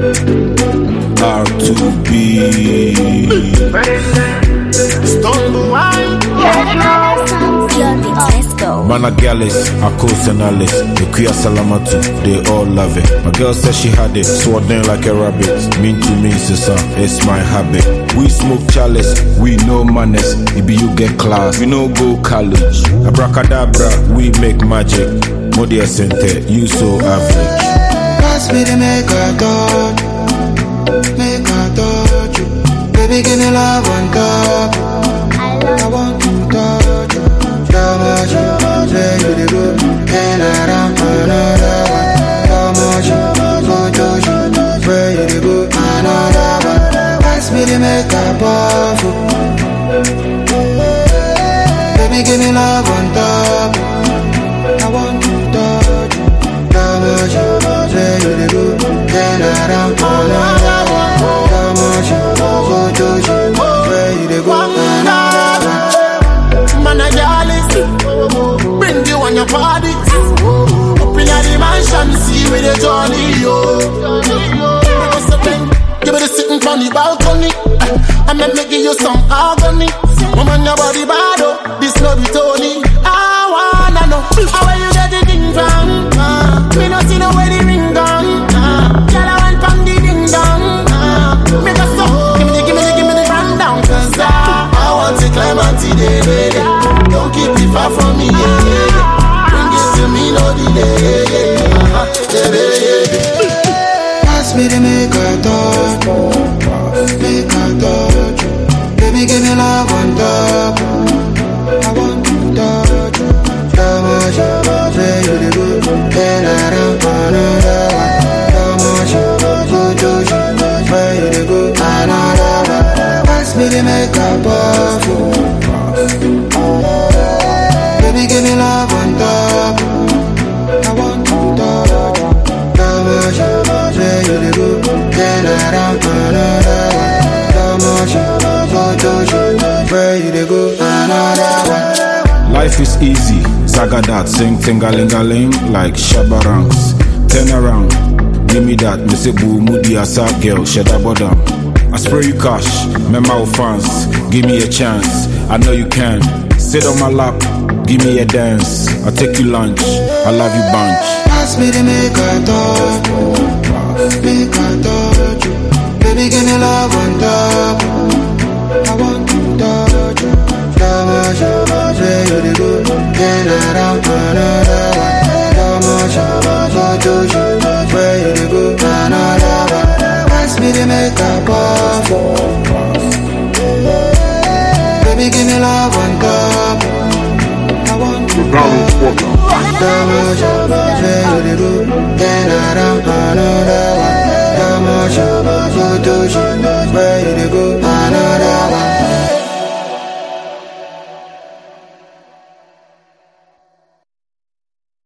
R2B. Mana Gallus, Akos and Alice, the Kuya Salamatu, they all love it. My girl said she had it, sword down like a rabbit. Mean to me, sister, it's my habit. We smoke chalice, we know manners. Maybe you get class, we no go college. Abracadabra, we make magic. Modia Center, you so average. Pass me the make a touch you. Baby, give me love on top. I want to touch you. How much you say you the good, and I don't another one. How much you go touch you, pray you the good, another one. Pass me the make a powerful. Baby, give me love on top. I want to touch you. How much you say you the good, and I don't another one. How much you go touch you, pray you the good, another one. Man, I bring you on your party. Up in the mansion, see with the jolly, yo. Give me the sitting on the balcony. I make me give you some agony. Woman, your body bad, oh. This no be Tony. I wanna know how where you get the thing from. Me not see no where the ring gone. Girl, I went from the ding dong. Make a song, give me the rundown. Cause I want to climb until the don't keep it far from me, yeah. Bring it to me, no delay, yeah. Pass me the make a touch. Baby, give me love on top. I want to touch you. How much you say you the good, and I don't another one. How much you go touch you, pray you the good, another one. Pass me the make a powerful. Baby, give me love on top. I want to touch you. How much you say you the good, and I don't another one. How much you go touch you, pray you the good, another one. Life is easy, Zagadat, sing tingalingaling like Shabarangs. Turn around, give me that, me say boo moody asa girl, shada bodam. I spray you cash, memo fans, give me a chance, I know you can. Sit on my lap, give me a dance, I'll take you lunch, I love you bunch. Pass me the make a touch you. Baby, give me love on top. I want to touch you. How much you say you the good, and I don't another one. How much you go touch you, pray you the good, another one. Pass me the make a powerful. Baby, give me love on top. I want to touch you. How much you say you the good, and I don't another one. How much you go touch you.